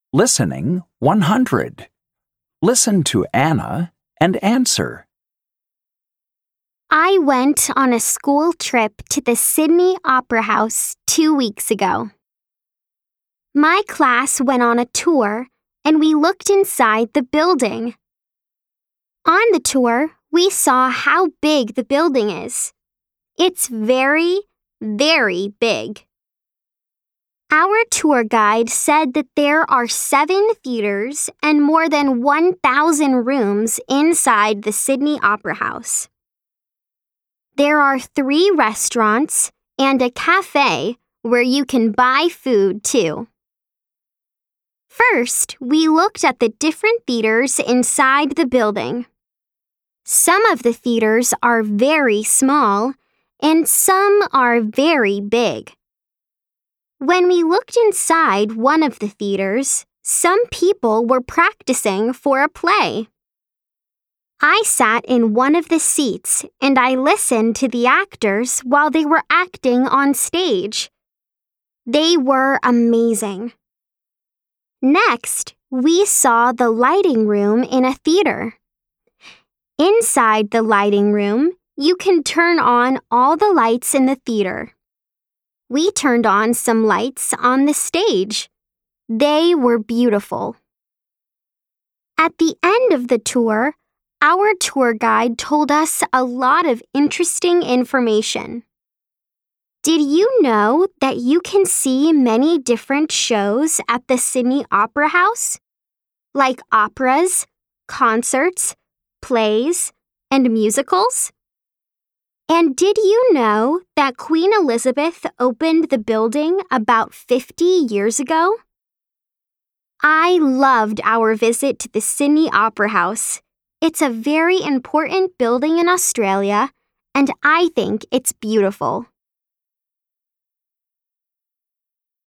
Listening 100. Listen to Anna and answer. I went on a school trip to the Sydney Opera House 2 weeks ago. My class went on a tour and we looked inside the building. On the tour, we saw how big the building is. It's very, very big. Our tour guide said that there are 7 theaters and more than 1,000 rooms inside the Sydney Opera House. There are 3 restaurants and a cafe where you can buy food too. First, we looked at the different theaters inside the building. Some of the theaters are very small and some are very big. When we looked inside one of the theaters, some people were practicing for a play. I sat in one of the seats and I listened to the actors while they were acting on stage. They were amazing. Next, we saw the lighting room in a theater. Inside the lighting room, you can turn on all the lights in the theater. We turned on some lights on the stage. They were beautiful. At the end of the tour, our tour guide told us a lot of interesting information. Did you know that you can see many different shows at the Sydney Opera House? Like operas, concerts, plays, and musicals? And did you know that Queen Elizabeth opened the building about 50 years ago? I loved our visit to the Sydney Opera House. It's a very important building in Australia, and I think it's beautiful.